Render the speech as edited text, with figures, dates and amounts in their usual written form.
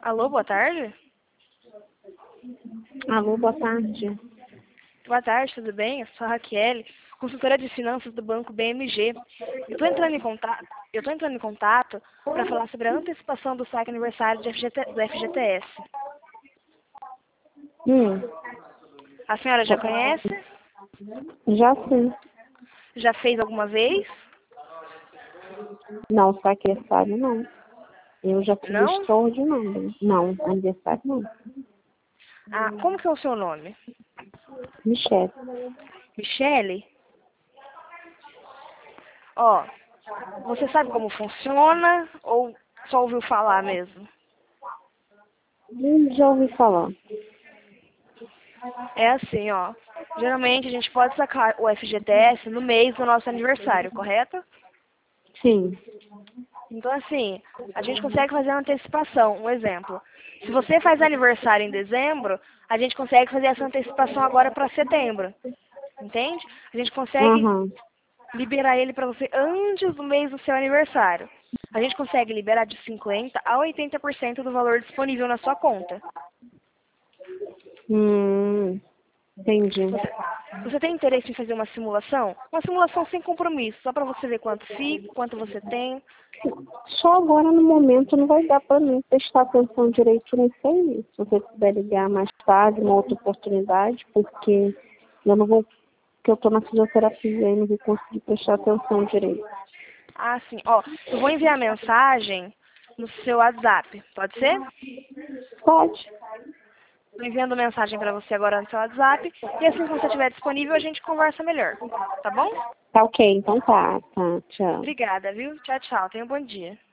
Alô, boa tarde? Alô, boa tarde. Boa tarde, tudo bem? Eu sou a Raquel, consultora de finanças do Banco BMG. Eu estou entrando em contato para falar sobre a antecipação do saque aniversário do FGTS. A senhora já conhece? Já sim. Já fez alguma vez? Não, saque aniversário não. Eu já fiz Não? extraordinário. Não, aniversário não. Ah, como que é o seu nome? Michele. Michele? Ó, você sabe como funciona ou só ouviu falar mesmo? Já ouvi falar. É assim, ó. Geralmente a gente pode sacar o FGTS no mês do nosso aniversário, correto? Sim. Então, assim, a gente consegue fazer uma antecipação. Um exemplo. Se você faz aniversário em dezembro, a gente consegue fazer essa antecipação agora para setembro. Entende? A gente consegue Aham. liberar ele para você antes do mês do seu aniversário. A gente consegue liberar de 50% a 80% do valor disponível na sua conta. Entendi. Você tem interesse em fazer uma simulação? Uma simulação sem compromisso, só para você ver quanto fica, quanto você tem. Só agora no momento não vai dar para mim prestar atenção direito nisso aí. Se você puder ligar mais tarde, uma outra oportunidade, porque eu não vou, porque eu estou na fisioterapia e não vou conseguir prestar atenção direito. Ah, sim. Ó, eu vou enviar mensagem no seu WhatsApp. Pode ser? Pode. Estou enviando mensagem para você agora no seu WhatsApp. E assim que você estiver disponível, a gente conversa melhor. Tá bom? Tá ok, então tá. Tá, tchau. Obrigada, viu? Tchau, tchau. Tenha um bom dia.